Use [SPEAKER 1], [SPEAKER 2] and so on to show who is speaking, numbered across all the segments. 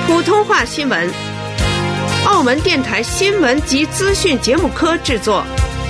[SPEAKER 1] 普通话新闻，澳门电台新闻及资讯节目科制作。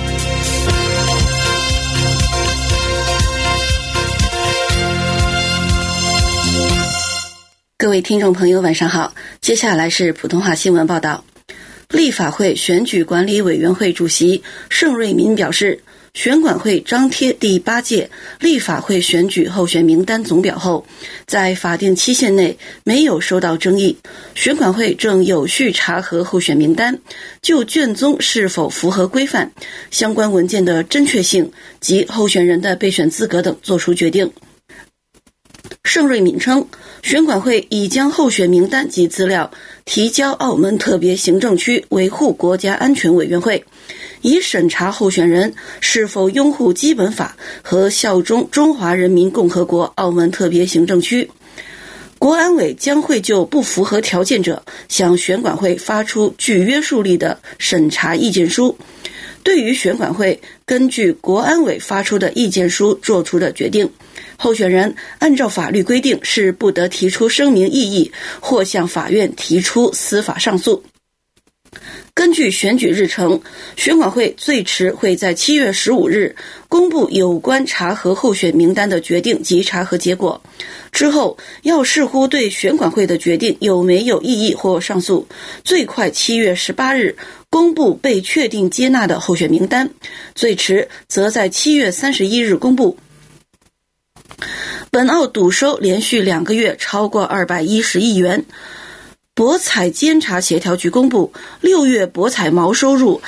[SPEAKER 2] 各位听众朋友晚上好，接下来是普通话新闻报道。立法会选举管理委员会主席盛瑞民表示，选管会张贴第8届立法会选举候选名单总表后，在法定期限内没有收到争议，选管会正有序查核候选名单，就卷宗是否符合规范、相关文件的真确性及候选人的备选资格等作出决定。盛瑞敏称，选管会已将候选名单及资料提交澳门特别行政区维护国家安全委员会，以审查候选人是否拥护基本法和效忠中华人民共和国澳门特别行政区。国安委将会就不符合条件者向选管会发出具约束力的审查意见书。对于选管会根据国安委发出的意见书做出的决定，候选人按照法律规定是不得提出声明异议或向法院提出司法上诉。根据选举日程，选管会最迟会在7月15日公布有关查核候选名单的决定及查核结果，之后要视乎对选管会的决定有没有异议或上诉，最快7月18日公布被确定接纳的候选名单，最迟则在7月31日公布。本澳赌收连续2个月超过210亿元。博彩监察协调局公布，6月博彩毛收入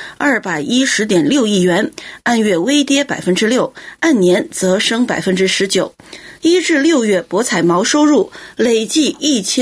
[SPEAKER 2] 210.6亿元，按月微跌 6%， 按年则升 19%。1至6月博彩毛收入累计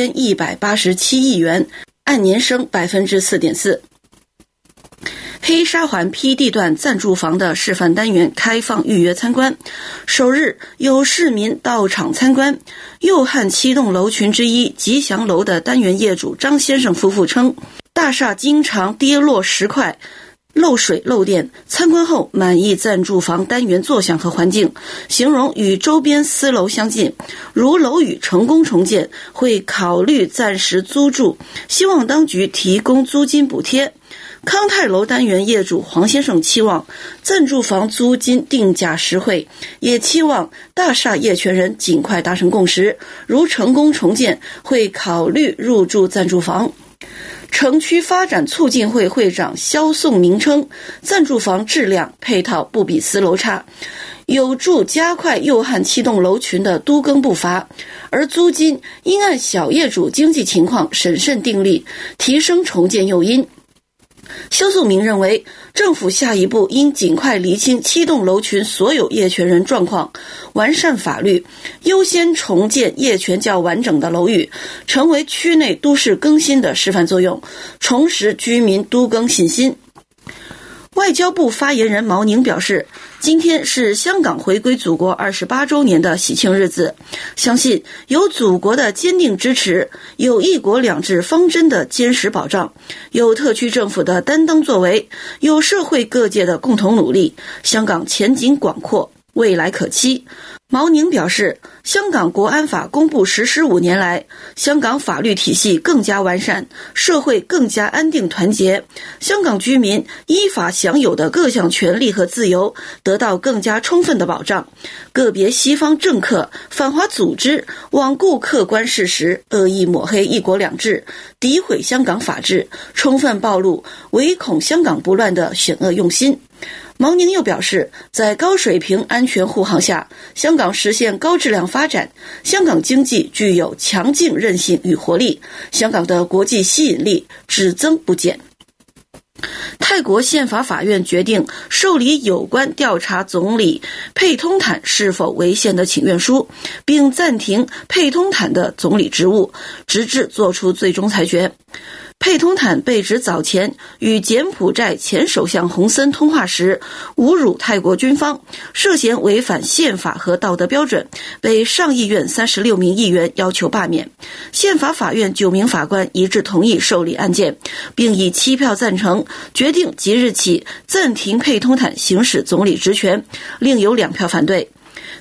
[SPEAKER 2] 1187亿元，按年升 4.4%。黑沙环 P 地段暂住房的示范单元开放预约参观，首日有市民到场参观。右汉7栋楼群之一吉祥楼的单元业主张先生夫妇称，大厦经常跌落石块、漏水漏电，参观后满意暂住房单元坐向和环境，形容与周边私楼相近，如楼宇成功重建会考虑暂时租住，希望当局提供租金补贴。康泰楼单元业主黄先生期望暂住房租金定价实惠，也期望大厦业权人尽快达成共识，如成功重建会考虑入住暂住房。城区发展促进会会长肖颂明称，暂住房质量配套不比私楼差，有助加快右汉7栋楼群的都更步伐，而租金应按小业主经济情况审慎订立，提升重建诱因。肖颂明认为，政府下一步应尽快厘清7栋楼群所有业权人状况，完善法律，优先重建业权较完整的楼宇，成为区内都市更新的示范作用，重拾居民都更信心。外交部发言人毛宁表示，今天是香港回归祖国28周年的喜庆日子，相信有祖国的坚定支持，有一国两制方针的坚实保障，有特区政府的担当作为，有社会各界的共同努力，香港前景广阔，未来可期。毛宁表示，香港国安法公布实施5年来，香港法律体系更加完善，社会更加安定团结，香港居民依法享有的各项权利和自由得到更加充分的保障。个别西方政客、反华组织罔顾客观事实，恶意抹黑一国两制，诋毁香港法治，充分暴露唯恐香港不乱的险恶用心。毛宁又表示，在高水平安全护航下，香港实现高质量发展，香港经济具有强劲韧性与活力，香港的国际吸引力只增不减。泰国宪法法院决定受理有关调查总理佩通坦是否违宪的请愿书，并暂停佩通坦的总理职务，直至作出最终裁决。佩通坦被指早前与柬埔寨前首相洪森通话时侮辱泰国军方，涉嫌违反宪法和道德标准，被上议院36名议员要求罢免。宪法法院9名法官一致同意受理案件，并以7票赞成决定即日起暂停佩通坦行使总理职权，另有2票反对。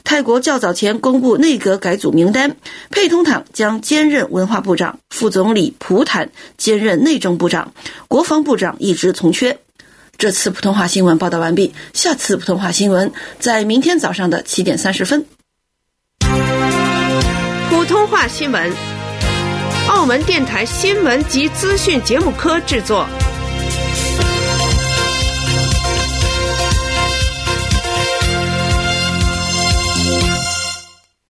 [SPEAKER 2] 泰国较早前公布内阁改组名单，佩通坦将兼任文化部长，副总理普坦兼任内政部长，国防部长一职从缺。这次普通话新闻报道完毕，下次普通话新闻在明天早上的7点30分。
[SPEAKER 1] 普通话新闻，澳门电台新闻及资讯节目科制作。